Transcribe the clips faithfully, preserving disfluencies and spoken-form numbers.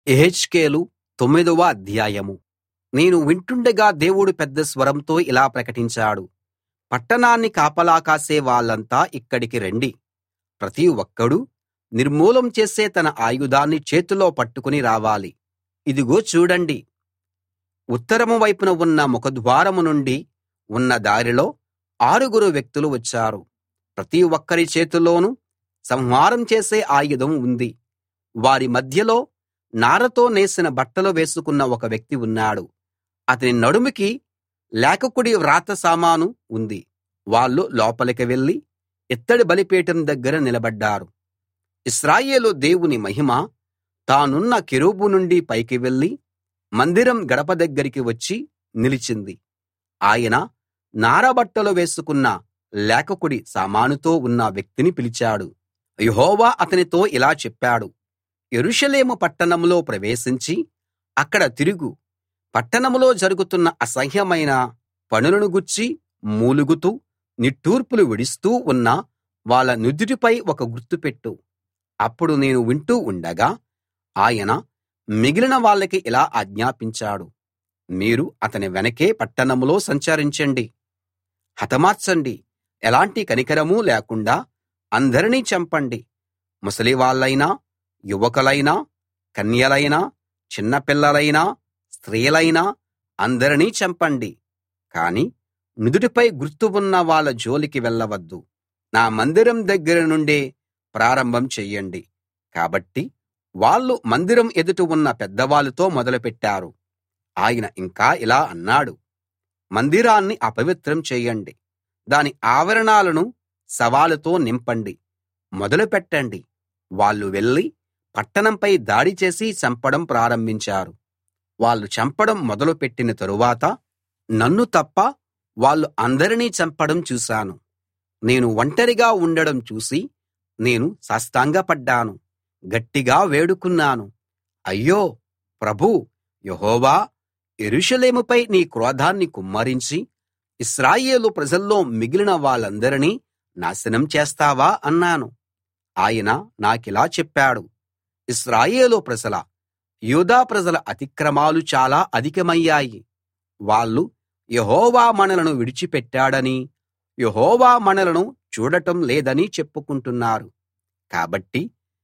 యెహెజ్కేలు తొమ్మిదవ అధ్యాయం. నేను వింటుండగా దేవుడు పెద్ద స్వరంతో ఇలా ప్రకటించాడు, పట్టణాన్ని కాపలా కాసే వాళ్ళంతా ఇక్కడికి రండి. ప్రతి ఒక్కడూ నిర్మూలం చేసే తన ఆయుధాన్ని చేతిలో పట్టుకుని రావాలి. ఇదిగో చూడండి, ఉత్తరం వైపున ఉన్న ముఖద్వారం నుండి ఉన్న దారిలో ఆరుగురు వ్యక్తులు వచ్చారు. ప్రతి ఒక్కరి చేతిలోనూ సంహారం చేసే ఆయుధం ఉంది. వారి మధ్యలో నారతో నేసిన బట్టలు వేసుకున్న ఒక వ్యక్తి ఉన్నాడు. అతని నడుముకి లేఖకుడి వ్రాత సామాను ఉంది. వాళ్ళు లోపలికి వెళ్లి ఇత్తడి బలిపీఠం దగ్గర నిలబడ్డారు. ఇశ్రాయేలు దేవుని మహిమ తానున్న కెరూబు నుండి పైకి వెళ్లి మందిరం గడప దగ్గరికి వచ్చి నిలిచింది. ఆయన నారబట్టలు వేసుకున్న లేఖకుడి సామానుతో ఉన్న వ్యక్తిని పిలిచాడు. యెహోవా అతనితో ఇలా చెప్పాడు, యెరూషలేము పట్టణంలో ప్రవేశించి అక్కడ తిరుగు. పట్టణంలో జరుగుతున్న అసహ్యమైన పనులను గూర్చి మూలుగుతూ నిట్టూర్పులు విడుస్తూ ఉన్న వాళ్ళ నుదుటిపై ఒక గుర్తు పెట్టు. అప్పుడు నేను వింటూ ఉండగా ఆయన మిగిలిన వాళ్ళకి ఇలా ఆజ్ఞాపించాడు, మీరు అతని వెనకే పట్టణంలో సంచరించండి, హతమార్చండి. ఎలాంటి కనికరమూ లేకుండా అందరినీ చంపండి. ముసలివాళ్ళైనా, యువకులైనా, కన్యలైనా, చిన్నపిల్లలైనా, స్త్రీలైనా అందరినీ చంపండి. కాని నుదుటిపై గుర్తు ఉన్న వాళ్ళ జోలికి వెళ్ళవద్దు. నా మందిరం దగ్గర నుండే ప్రారంభం చెయ్యండి. కాబట్టి వాళ్ళు మందిరం ఎదుట ఉన్న పెద్దవాళ్ళతో మొదలుపెట్టారు. ఆయన ఇంకా ఇలా అన్నాడు, మందిరాన్ని అపవిత్రం చేయండి, దాని ఆవరణాలను శవాలతో నింపండి. మొదలు పెట్టండి. వాళ్ళు వెళ్లి పట్టణంపై దాడి చేసి చంపడం ప్రారంభించారు. వాళ్ళు చంపడం మొదలు పెట్టిన తరువాత నన్ను తప్ప వాళ్ళు అందరినీ చంపడం చూశాను. నేను ఒంటరిగా ఉండడం చూసి నేను సాష్టాంగపడ్డాను, గట్టిగా వేడుకున్నాను, అయ్యో ప్రభూ యెహోవా, యెరూషలేముపై నీ క్రోధాన్ని కుమ్మరించి ఇశ్రాయేలు ప్రజల్లో మిగిలిన వాళ్ళందరినీ నాశనం చేస్తావా అన్నాను. ఆయన నాకిలా చెప్పాడు, ఇశ్రాయేలు ప్రజల, యూదా ప్రజల అతిక్రమాలు చాలా అధికమయ్యాయి. వాళ్ళు యెహోవా మనలను విడిచిపెట్టాడనీ, యెహోవా మనలను చూడటం లేదనీ చెప్పుకుంటున్నారు. కాబట్టి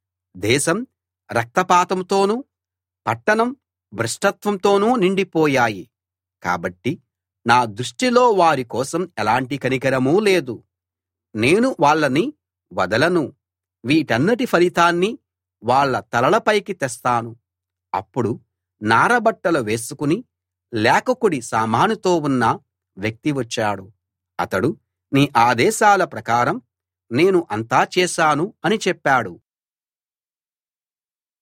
దేశం రక్తపాతంతోనూ పట్టణం భ్రష్టత్వంతోనూ నిండిపోయాయి. కాబట్టి నా దృష్టిలో వారి కోసం ఎలాంటి కనికరమూ లేదు. నేను వాళ్ళని వదలను. వీటన్నిటి ఫలితాన్ని వాళ్ళ తలలపైకి తెస్తాను. అప్పుడు నారబట్టలు వేసుకుని లేఖకుడి సామానుతో ఉన్న వ్యక్తి వచ్చాడు. అతడు నీ ఆదేశాల ప్రకారం నేను అంతా చేశాను అని చెప్పాడు.